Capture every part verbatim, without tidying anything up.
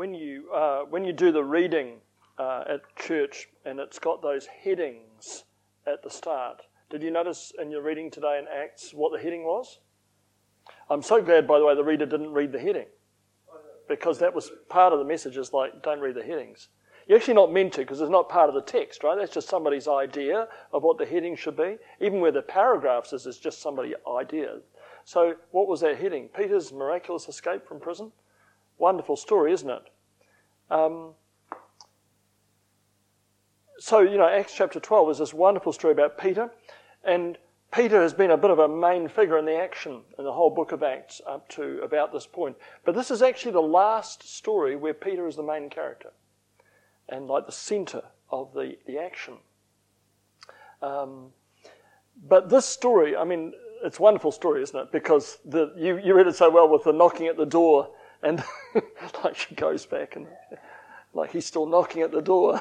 when you uh, when you do the reading uh, at church and it's got those headings at the start, did you notice in your reading today in Acts what the heading was? I'm so glad, by the way, the reader didn't read the heading, because that was part of the message, is like, don't read the headings. You're actually not meant to, because it's not part of the text, right? That's just somebody's idea of what the heading should be. Even where the paragraphs is, it's just somebody's idea. So what was that heading? Peter's miraculous escape from prison? Wonderful story, isn't it? Um, so, you know, Acts chapter twelve is this wonderful story about Peter, and Peter has been a bit of a main figure in the action in the whole book of Acts up to about this point. But this is actually the last story where Peter is the main character and like the centre of the, the action. Um, but this story, I mean, it's a wonderful story, isn't it? Because the, you, you read it so well with the knocking at the door, and like she goes back and like he's still knocking at the door.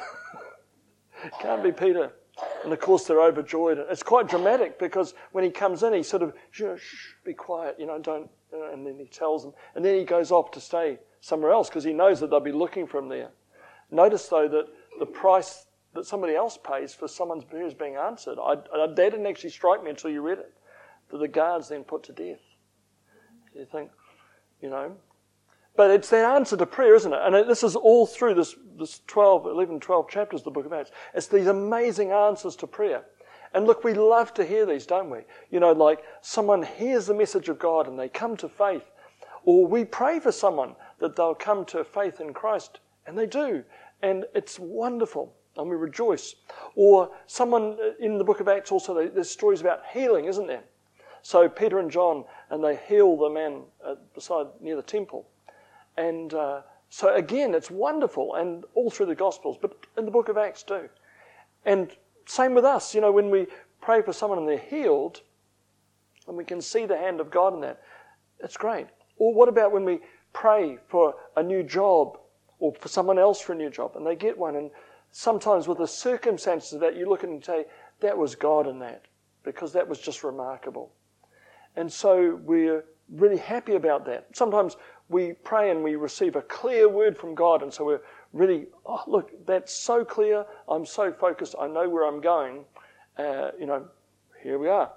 Can't be Peter. And of course they're overjoyed. It's quite dramatic because when he comes in, he sort of, shh, be quiet, you know, don't, and then he tells them. And then he goes off to stay somewhere else because he knows that they'll be looking for him there. Notice though that the price that somebody else pays for someone who's being answered, I, I, that didn't actually strike me until you read it, that the guards then put to death. You think, you know, but it's that answer to prayer, isn't it? And it, this is all through this, this twelve, eleven, twelve chapters of the book of Acts. It's these amazing answers to prayer. And look, we love to hear these, don't we? You know, like someone hears the message of God and they come to faith. Or we pray for someone that they'll come to faith in Christ. And they do. And it's wonderful. And we rejoice. Or someone in the book of Acts also, there's stories about healing, isn't there? So Peter and John, and they heal the man beside near the temple. And uh, so again, it's wonderful, and all through the Gospels, but in the book of Acts too. And same with us, you know, when we pray for someone and they're healed, and we can see the hand of God in that, it's great. Or what about when we pray for a new job, or for someone else for a new job, and they get one, and sometimes with the circumstances of that, you look at it and say, that was God in that, because that was just remarkable. And so we're really happy about that. Sometimes we pray and we receive a clear word from God, and so we're really, oh, look, that's so clear, I'm so focused, I know where I'm going, uh, you know, here we are.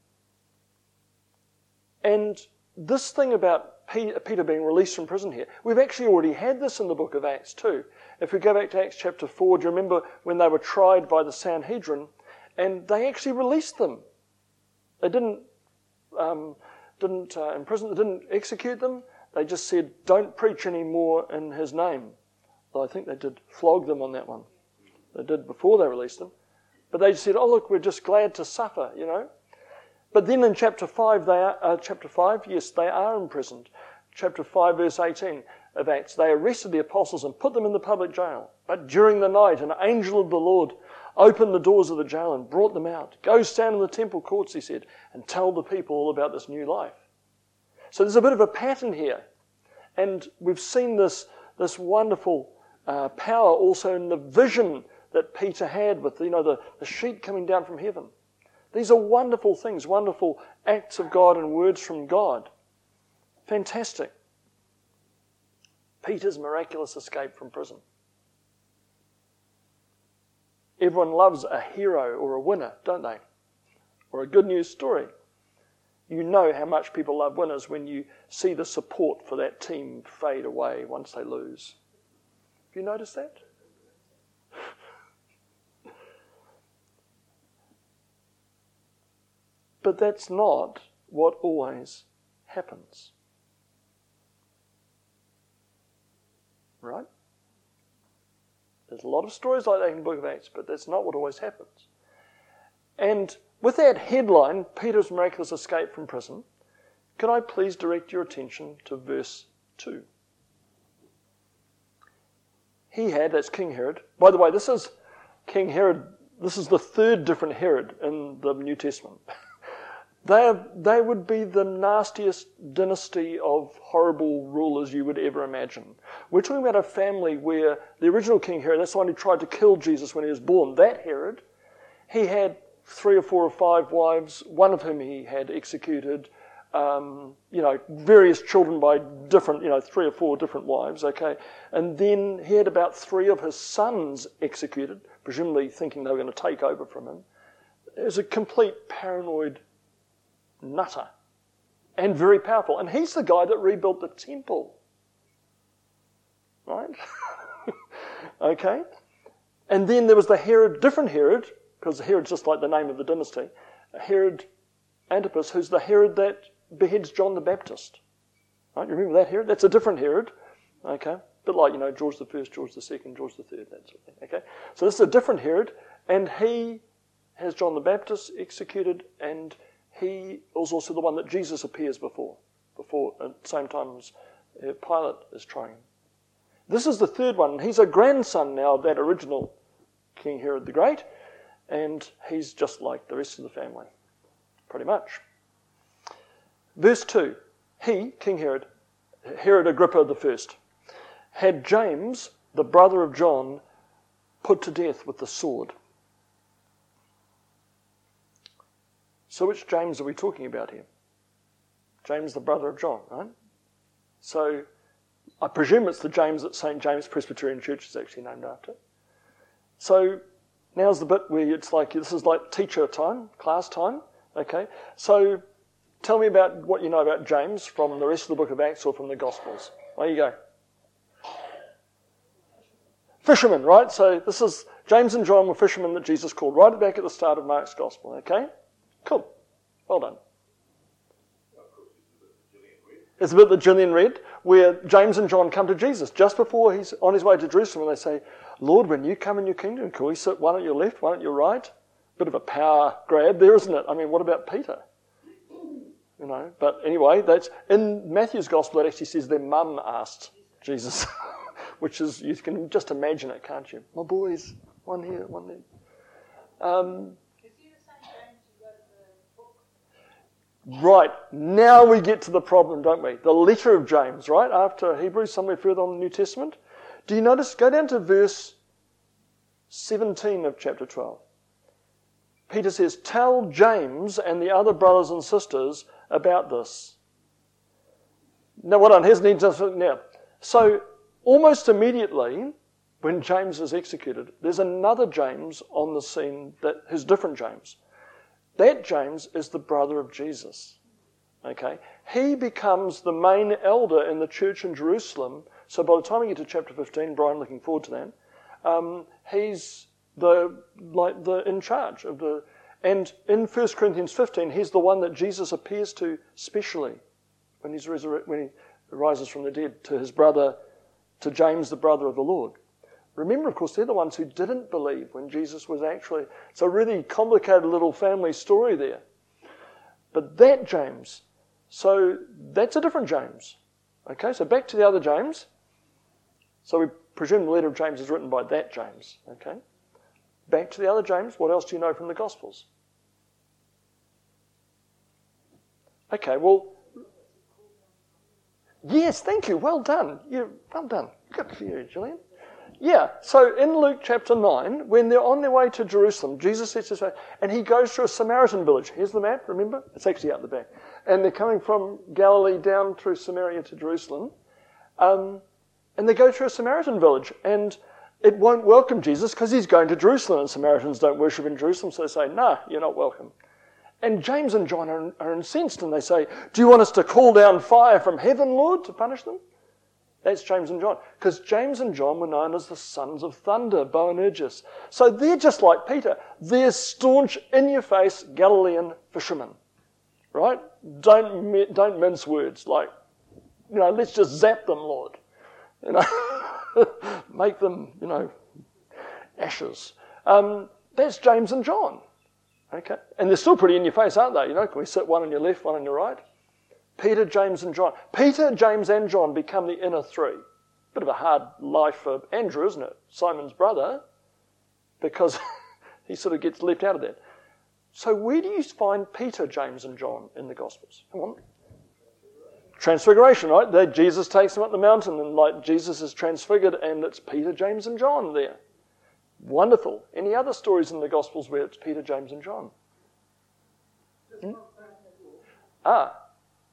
And this thing about Peter, Peter being released from prison here, we've actually already had this in the book of Acts too. If we go back to Acts chapter four, do you remember when they were tried by the Sanhedrin, and they actually released them? They didn't um, didn't uh, imprison, they didn't execute them. They just said, don't preach anymore in his name. Though I think they did flog them on that one. They did before they released them. But they said, oh look, we're just glad to suffer, you know. But then in chapter five, they are, uh, chapter five, yes, they are imprisoned. Chapter five, verse eighteen of Acts, they arrested the apostles and put them in the public jail. But during the night, an angel of the Lord opened the doors of the jail and brought them out. Go stand in the temple courts, he said, and tell the people all about this new life. So there's a bit of a pattern here. And we've seen this, this wonderful uh, power also in the vision that Peter had with, you know, the, the sheet coming down from heaven. These are wonderful things, wonderful acts of God and words from God. Fantastic. Peter's miraculous escape from prison. Everyone loves a hero or a winner, don't they? Or a good news story. You know how much people love winners when you see the support for that team fade away once they lose. Have you noticed that? But that's not what always happens. Right? There's a lot of stories like that in the book of Acts, but that's not what always happens. And with that headline, Peter's miraculous escape from prison, could I please direct your attention to verse two? He had, that's King Herod. By the way, this is King Herod, this is the third different Herod in the New Testament. They, are, they would be the nastiest dynasty of horrible rulers you would ever imagine. We're talking about a family where the original King Herod, that's the one who tried to kill Jesus when he was born, that Herod, he had three or four or five wives, one of whom he had executed. um, you know, various children by different, you know, three or four different wives, okay? And then he had about three of his sons executed, presumably thinking they were going to take over from him. It was a complete paranoid nutter and very powerful. And he's the guy that rebuilt the temple, right? Okay? And then there was the Herod, different Herod, because Herod's just like the name of the dynasty, Herod Antipas, who's the Herod that beheads John the Baptist. Right? You remember that Herod? That's a different Herod. Okay? A bit like, you know, George the First, George the Second, George the Third, that sort of thing. Okay? So this is a different Herod, and he has John the Baptist executed, and he was also the one that Jesus appears before, before at the same time as Pilate is trying him. This is the third one. He's a grandson now of that original King Herod the Great, and he's just like the rest of the family, pretty much. Verse two, he, King Herod, Herod Agrippa the First, had James, the brother of John, put to death with the sword. So which James are we talking about here? James, the brother of John, right? So I presume it's the James that Saint James Presbyterian Church is actually named after. So now's the bit where it's like, this is like teacher time, class time, okay? So tell me about what you know about James from the rest of the book of Acts or from the Gospels. There you go. Fishermen, right? So this is, James and John were fishermen that Jesus called right back at the start of Mark's Gospel, okay? Cool. Well done. It's a bit that Gillian read, where James and John come to Jesus just before he's on his way to Jerusalem, and they say, Lord, when you come in your kingdom, can we sit one at your left, one at your right? Bit of a power grab there, isn't it? I mean, what about Peter? You know, but anyway, that's in Matthew's Gospel, it actually says their mum asked Jesus, which is, you can just imagine it, can't you? My boys, one here, one there. Um, Right, now we get to the problem, don't we? The letter of James, right? After Hebrews, somewhere further on the New Testament. Do you notice, go down to verse seventeen of chapter twelve. Peter says, tell James and the other brothers and sisters about this. Now, what on his needs now? So, almost immediately, when James is executed, there's another James on the scene that is different James. That James is the brother of Jesus. Okay? He becomes the main elder in the church in Jerusalem. So by the time we get to chapter fifteen, Brian, looking forward to that, um, he's the like the in charge of the. And in First Corinthians fifteen, he's the one that Jesus appears to specially when he's resurre- when he rises from the dead to his brother, to James, the brother of the Lord. Remember, of course, they're the ones who didn't believe when Jesus was actually... It's a really complicated little family story there. But that James, so that's a different James. Okay, so back to the other James. So we presume the letter of James is written by that James. Okay, back to the other James. What else do you know from the Gospels? Okay, well... Yes, thank you. Well done. You, well done. Good for you, Gillian. Yeah, so in Luke chapter nine, when they're on their way to Jerusalem, Jesus sets his face, and he goes through a Samaritan village. Here's the map, remember? It's actually out the back. And they're coming from Galilee down through Samaria to Jerusalem. Um, and they go through a Samaritan village, and it won't welcome Jesus because he's going to Jerusalem, and Samaritans don't worship in Jerusalem, so they say, nah, you're not welcome. And James and John are, are incensed, and they say, do you want us to call down fire from heaven, Lord, to punish them? That's James and John. Because James and John were known as the sons of thunder, Boanerges. So they're just like Peter. They're staunch, in-your-face Galilean fishermen. Right? Don't don't mince words. Like, you know, let's just zap them, Lord. You know, make them, you know, ashes. Um, that's James and John. Okay? And they're still pretty in-your-face, aren't they? You know, can we sit one on your left, one on your right? Peter, James, and John. Peter, James, and John become the inner three. Bit of a hard life for Andrew, isn't it? Simon's brother, because he sort of gets left out of that. So where do you find Peter, James, and John in the Gospels? Come on. Transfiguration, right? That Jesus takes them up the mountain, and like Jesus is transfigured, and it's Peter, James, and John there. Wonderful. Any other stories in the Gospels where it's Peter, James, and John? Hmm? Ah.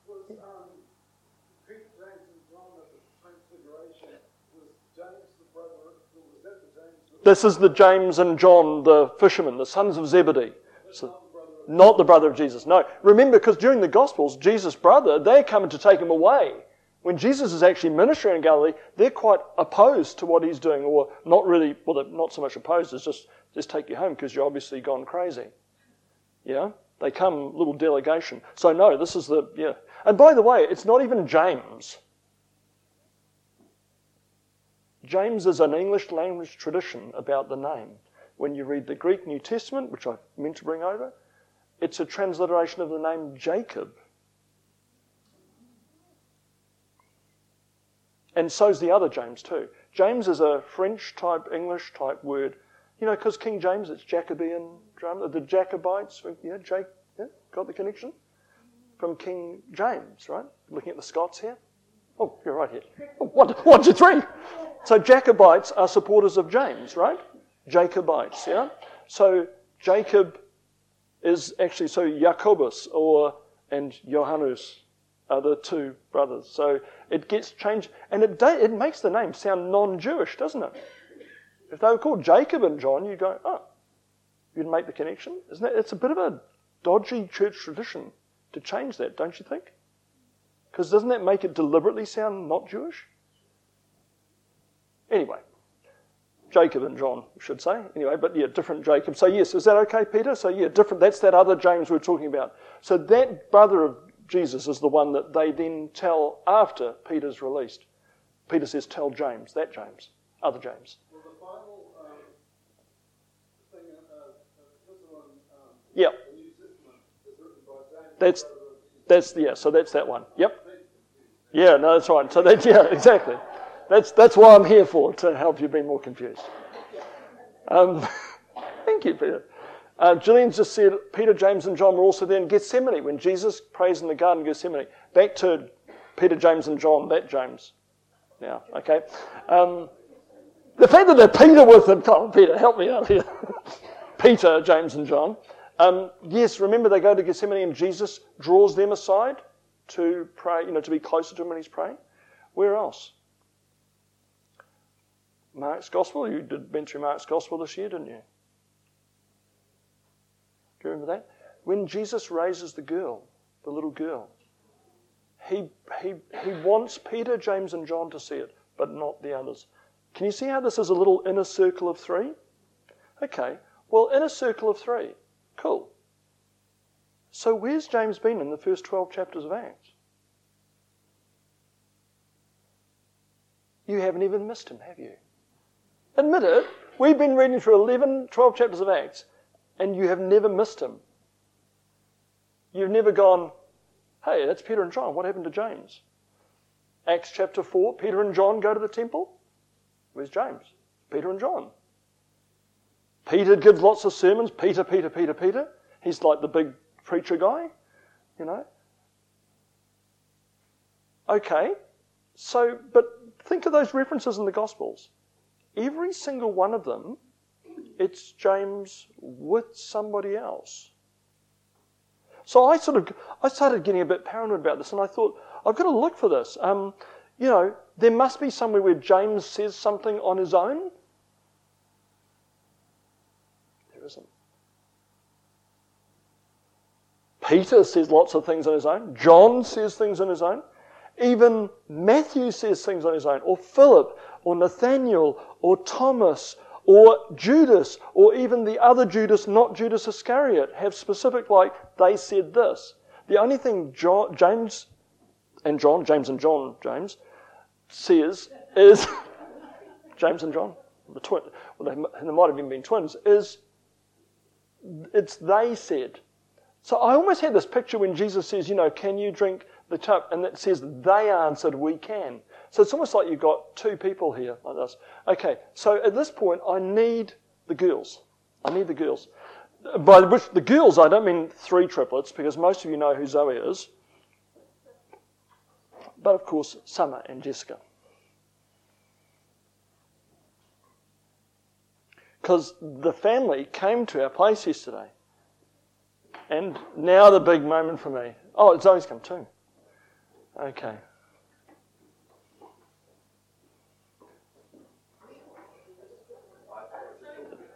This is the James and John, the fishermen, the sons of Zebedee. So, not the brother of Jesus. No. Remember, because during the Gospels, Jesus' brother, they're coming to take him away. When Jesus is actually ministering in Galilee, they're quite opposed to what he's doing, or not really, well, they're not so much opposed, it's just, just take you home because you're obviously gone crazy. Yeah? They come, little delegation. So no, this is the, yeah. And by the way, it's not even James. James is an English language tradition about the name. When you read the Greek New Testament, which I meant to bring over, it's a transliteration of the name Jacob. And so's the other James too. James is a French type, English type word. You know, because King James, it's Jacobean drama. The Jacobites, you know, Jake, yeah, got the connection? From King James, right? Looking at the Scots here. Oh, you're right here. Oh, one, one, two, three. So Jacobites are supporters of James, right? Jacobites, yeah? So Jacob is actually, so Jacobus or, and Johannes are the two brothers. So it gets changed, and it it makes the name sound non-Jewish, doesn't it? If they were called Jacob and John, you go, oh, you'd make the connection. Isn't it? It's a bit of a dodgy church tradition to change that, don't you think? Because doesn't that make it deliberately sound not Jewish? Anyway, Jacob and John, I should say. Anyway, but yeah, different Jacob. So yes, is that okay, Peter? So yeah, different. That's that other James we're talking about. So that brother of Jesus is the one that they then tell after Peter's released. Peter says, tell James, that James, other James. Well, the final um, thing, uh, this one, um, yeah. the New Testament is written by James. That's, that's, yeah, so that's that one. Yep. Yeah, no, that's right. So that's, yeah, exactly. That's that's why I'm here for, to help you be more confused. Um, thank you, Peter. Uh, Gillian's just said Peter, James, and John were also there in Gethsemane when Jesus prays in the Garden of Gethsemane. Back to Peter, James, and John, that James. Now, okay. Um, the fact that they're Peter with them, come on, Peter, help me out here. Peter, James, and John. Um, yes, remember they go to Gethsemane and Jesus draws them aside to pray, you know, to be closer to him when he's praying. Where else? Mark's Gospel. You did went through Mark's Gospel this year, didn't you? Do you remember that? When Jesus raises the girl, the little girl, he, he, he wants Peter, James, and John to see it, but not the others. Can you see how this is a little inner circle of three? Okay, well, inner circle of three. Cool. So where's James been in the first twelve chapters of Acts? You haven't even missed him, have you? Admit it. We've been reading through eleven, twelve chapters of Acts, and you have never missed him. You've never gone, hey, that's Peter and John. What happened to James? Acts chapter four, Peter and John go to the temple. Where's James? Peter and John. Peter gives lots of sermons. Peter, Peter, Peter, Peter. He's like the big preacher guy, you know. Okay, so, but think of those references in the Gospels. Every single one of them, it's James with somebody else. So I sort of, I started getting a bit paranoid about this, and I thought, I've got to look for this. Um, you know, there must be somewhere where James says something on his own. There isn't. Peter says lots of things on his own. John says things on his own. Even Matthew says things on his own, or Philip, or Nathaniel, or Thomas, or Judas, or even the other Judas, not Judas Iscariot, have specific, like, they said this. The only thing John, James and John, James and John, James, says is, James and John, the twin, well, they, they might have even been twins, is, it's they said. So I almost had this picture when Jesus says, you know, can you drink the cup? And it says they answered, we can. So it's almost like you've got two people here like this. Okay, so at this point, I need the girls. I need the girls. By which the girls, I don't mean three triplets, because most of you know who Zoe is. But of course, Summer and Jessica. Because the family came to our place yesterday. And now the big moment for me. Oh, Zoe's come too. Okay.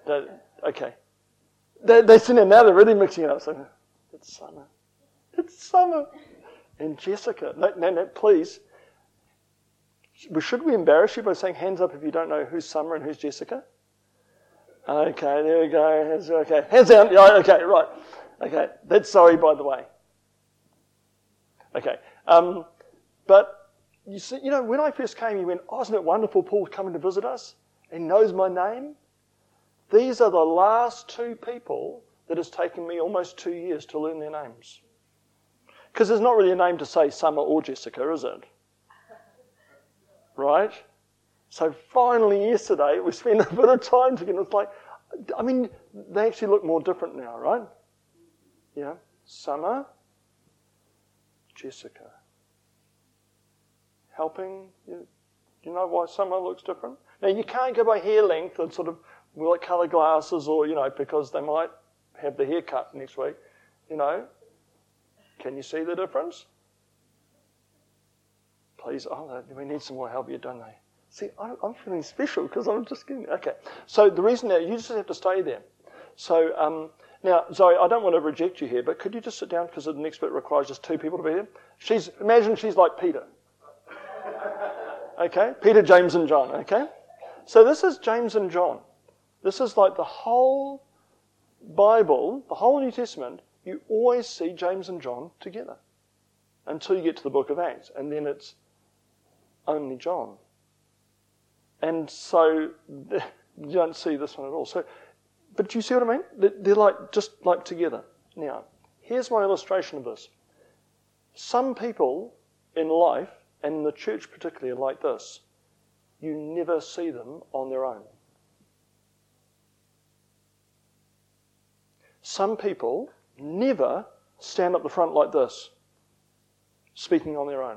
That, okay. They, they're sitting there now, they're really mixing it up. So, it's Summer. It's Summer. And Jessica. No, no, no, please. Should we embarrass you by saying hands up if you don't know who's Summer and who's Jessica? Okay, there we go. Hands, okay, hands down. Yeah, okay, right. Okay, that's sorry, by the way. Okay, um, but you see, you know, when I first came, you went, "Oh, isn't it wonderful, Paul coming to visit us? He knows my name." These are the last two people that has taken me almost two years to learn their names. Because there's not really a name to say Summer or Jessica, is it? Right? So finally yesterday, we spent a bit of time together. It's like, I mean, they actually look more different now, right? Yeah. Summer, Jessica. Helping. You, you know why Summer looks different? Now, you can't go by hair length and sort of, like colour glasses or, you know, because they might have the haircut next week, you know. Can you see the difference? Please, oh, we need some more help here, don't they? See, I'm feeling special because I'm just getting, okay. So the reason that you just have to stay there. So um, now, Zoe, I don't want to reject you here, but could you just sit down because the next bit requires just two people to be there? She's, imagine she's like Peter. Okay, Peter, James and John, okay? So this is James and John. This is like the whole Bible, the whole New Testament, you always see James and John together until you get to the book of Acts, and then it's only John. And so you don't see this one at all. So, but do you see what I mean? They're like just like together. Now, here's my illustration of this. Some people in life, and in the church particularly, are like this. You never see them on their own. Some people never stand up the front like this, speaking on their own.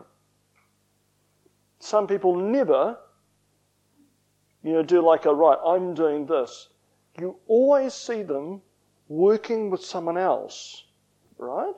Some people never, you know, do like a, right, I'm doing this. You always see them working with someone else, right?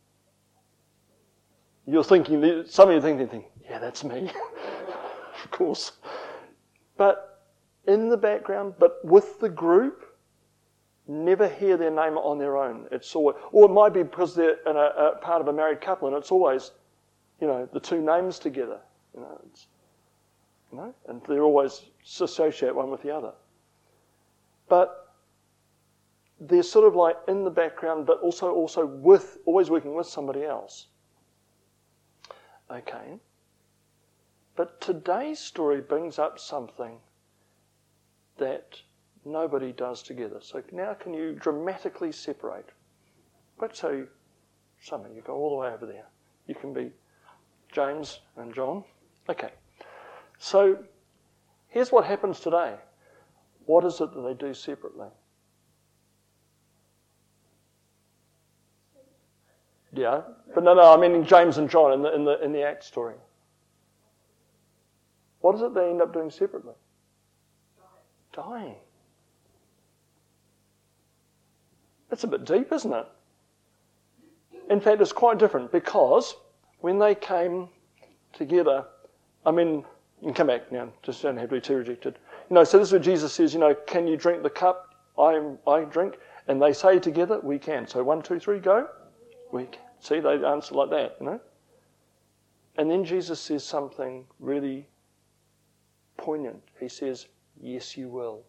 You're thinking, some of you are thinking, yeah, that's me, of course. But in the background, but with the group, never hear their name on their own. It's always, or it might be because they're in a, a part of a married couple, and it's always, you know, the two names together. You know, it's, you know, and they're always associate one with the other. But they're sort of like in the background, but also also with always working with somebody else. Okay. But today's story brings up something that nobody does together. So now can you dramatically separate? Let's say, Summer, you go all the way over there. You can be James and John. Okay. So here's what happens today. What is it that they do separately? Yeah, but no, no, I mean James and John in the in the in the Acts story. What is it they end up doing separately? Dying. Dying. That's a bit deep, isn't it? In fact, it's quite different because when they came together, I mean, you can come back now, just don't have to be too rejected. You know, so this is what Jesus says, you know, can you drink the cup I I drink? And they say together, we can. So one, two, three, go. We can. See, they answer like that, you know. And then Jesus says something really poignant. He says, yes, you will.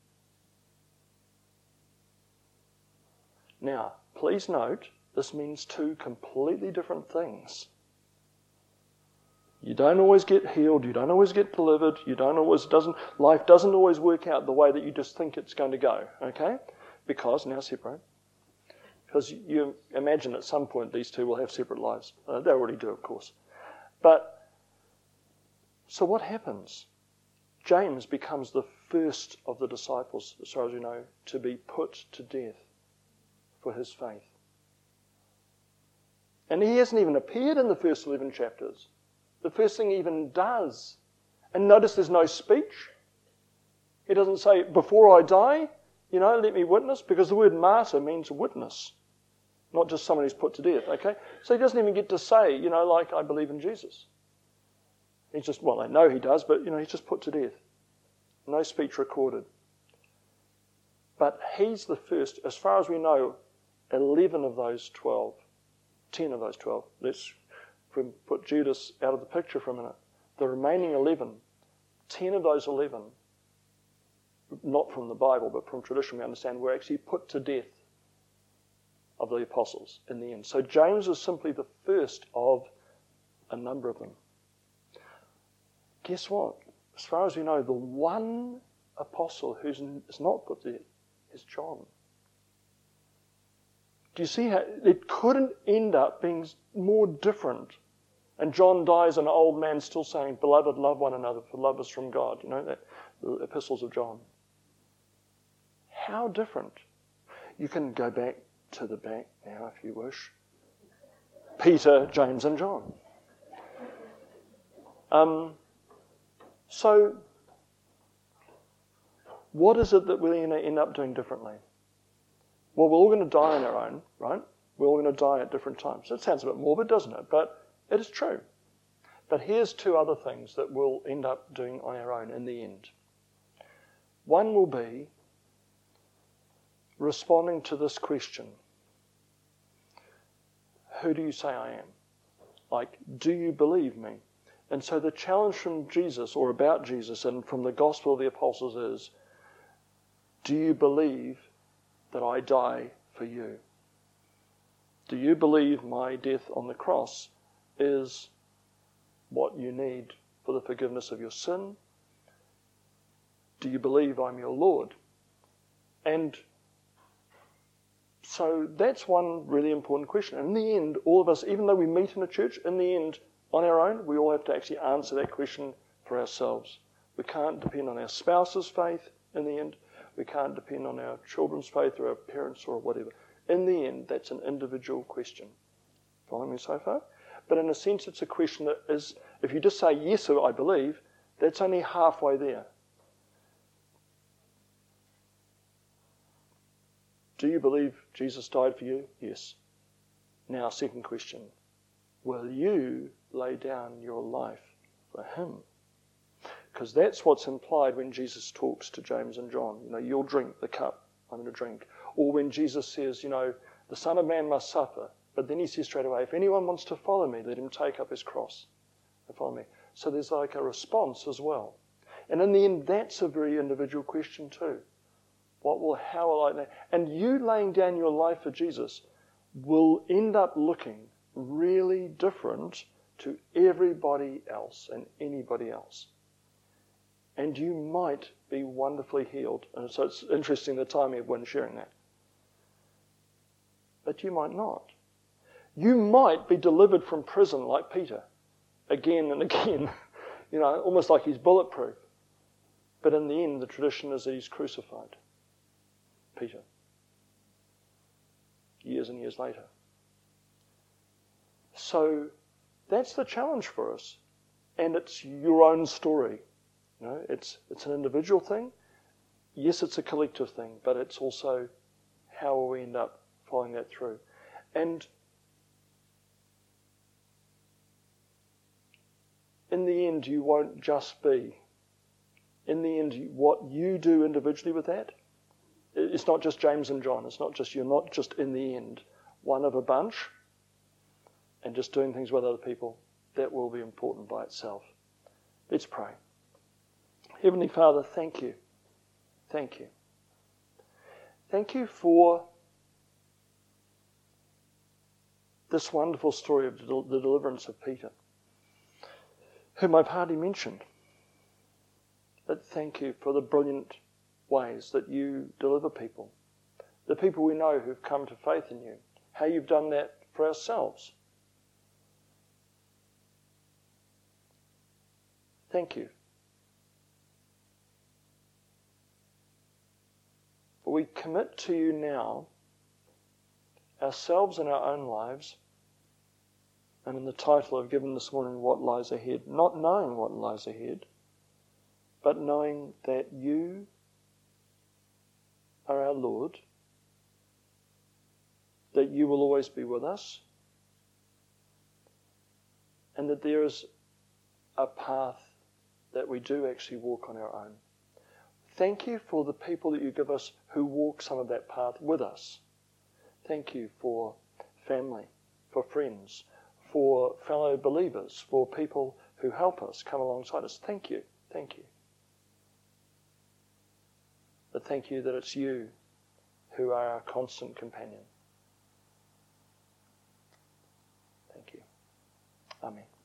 Now, please note, this means two completely different things. You don't always get healed, you don't always get delivered, you don't always, doesn't, life doesn't always work out the way that you just think it's going to go, okay? Because, now separate, because you imagine at some point these two will have separate lives. Uh, they already do, of course. But, so what happens? James becomes the first of the disciples, as far as we know, to be put to death for his faith. And he hasn't even appeared in the first eleven chapters. The first thing he even does, and notice there's no speech. He doesn't say, before I die, you know, let me witness, because the word martyr means witness, not just someone who's put to death, okay? So he doesn't even get to say, you know, like, I believe in Jesus. He's just, well, I know he does, but, you know, he's just put to death. No speech recorded. But he's the first. As far as we know, eleven of those twelve, ten of those twelve, let's if we put Judas out of the picture for a minute, the remaining eleven, ten of those eleven, not from the Bible, but from tradition we understand, were actually put to death of the apostles in the end. So James is simply the first of a number of them. Guess what? As far as we know, the one apostle who's is not put to death is John. Do you see how it couldn't end up being more different? And John dies an old man still saying, "Beloved, love one another, for love is from God." You know, that, the epistles of John. How different. You can go back to the back now if you wish. Peter, James and John. Um, so, what is it that we're going to end up doing differently? Well, we're all going to die on our own, right? We're all going to die at different times. That sounds a bit morbid, doesn't it? But it is true. But here's two other things that we'll end up doing on our own in the end. One will be responding to this question: who do you say I am? Like, do you believe me? And so the challenge from Jesus, or about Jesus, and from the Gospel of the Apostles is, do you believe that I die for you? Do you believe my death on the cross is what you need for the forgiveness of your sin? Do you believe I'm your Lord? And so that's one really important question. In the end, all of us, even though we meet in a church, in the end, on our own, we all have to actually answer that question for ourselves. We can't depend on our spouse's faith in the end. We can't depend on our children's faith or our parents or whatever. In the end, that's an individual question. Following me so far? But in a sense, it's a question that is, if you just say, yes, I believe, that's only halfway there. Do you believe Jesus died for you? Yes. Now, second question. Will you lay down your life for him? Because that's what's implied when Jesus talks to James and John. You know, you'll drink the cup I'm going to drink. Or when Jesus says, you know, the Son of Man must suffer. But then he says straight away, if anyone wants to follow me, let him take up his cross and follow me. So there's like a response as well. And in the end, that's a very individual question too. What will, how will I know? And you laying down your life for Jesus will end up looking really different to everybody else and anybody else. And you might be wonderfully healed. And so it's interesting the timing of when sharing that. But you might not. You might be delivered from prison like Peter, again and again, you know, almost like he's bulletproof. But in the end, the tradition is that he's crucified. Peter. Years and years later. So that's the challenge for us. And it's your own story. You know, it's it's an individual thing. Yes, it's a collective thing, but it's also how will we end up following that through. And in the end, you won't just be. In the end, what you do individually with that, it's not just James and John. It's not just, you're not just in the end one of a bunch and just doing things with other people. That will be important by itself. Let's pray. Heavenly Father, thank you. Thank you. Thank you for this wonderful story of the deliverance of Peter, whom I've hardly mentioned. But thank you for the brilliant ways that you deliver people, the people we know who've come to faith in you, how you've done that for ourselves. Thank you. But we commit to you now, ourselves and our own lives, and in the title I've given this morning, What Lies Ahead, not knowing what lies ahead, but knowing that you are our Lord, that you will always be with us, and that there is a path that we do actually walk on our own. Thank you for the people that you give us who walk some of that path with us. Thank you for family, for friends, for fellow believers, for people who help us, come alongside us. Thank you, thank you. But thank you that it's you who are our constant companion. Thank you. Amen.